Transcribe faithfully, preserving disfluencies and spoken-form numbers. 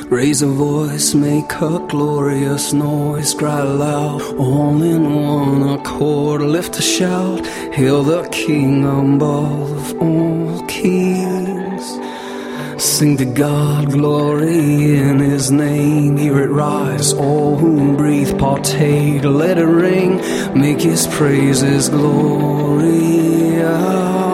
Raise a voice, make a glorious noise, cry loud, all in one accord, lift a shout, hail the King above all kings. Sing to God, glory in His name, hear it rise, all who breathe partake, let it ring, make His praises glorious.